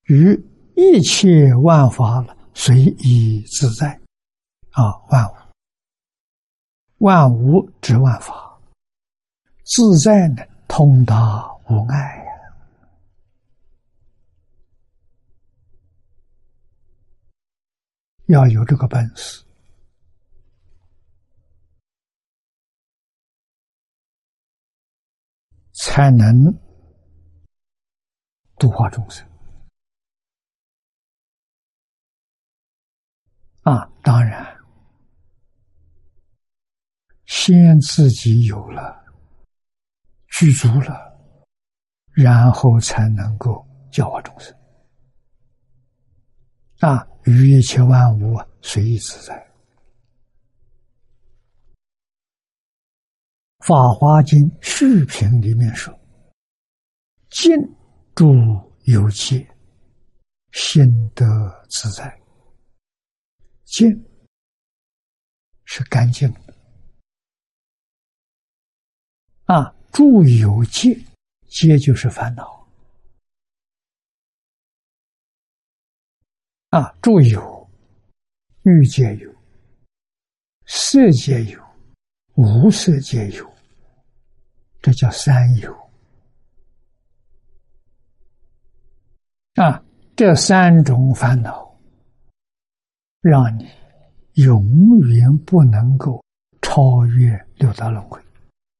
于一切万法随意自在万物之万法，自在呢，通达无碍呀。要有这个本事，才能度化众生当然，先自己有了，具足了，然后才能够教化众生于一切万物随意自在。法华经续品里面说，净住有界，心得自在。净是干净的住有界，界就是烦恼住有欲界有，色界有，无色界有，这叫三有这三种烦恼让你永远不能够超越六道轮回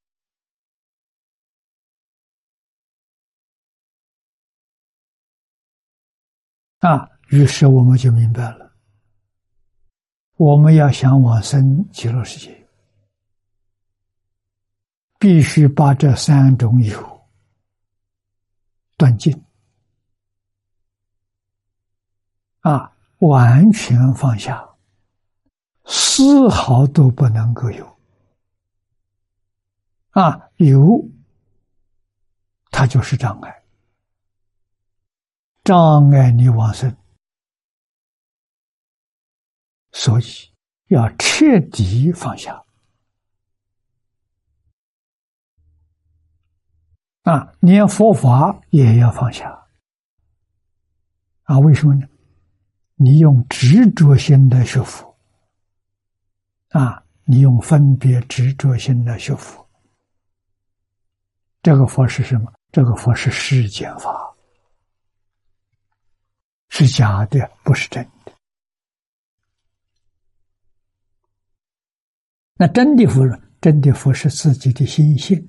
于是我们就明白了，我们要想往生极乐世界，必须把这三种有断尽完全放下，丝毫都不能够有有它就是障碍，障碍你往生，所以要彻底放下连佛法也要放下为什么呢？你用执着心来学佛你用分别执着心来学佛，这个佛是什么？这个佛是世间法，是假的，不是真的。那真的佛，真的佛是自己的心性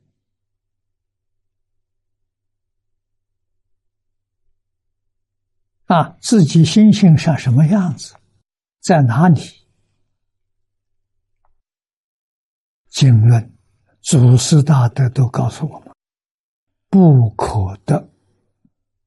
自己心性上什么样子，在哪里？经论祖师大德都告诉我们，不可得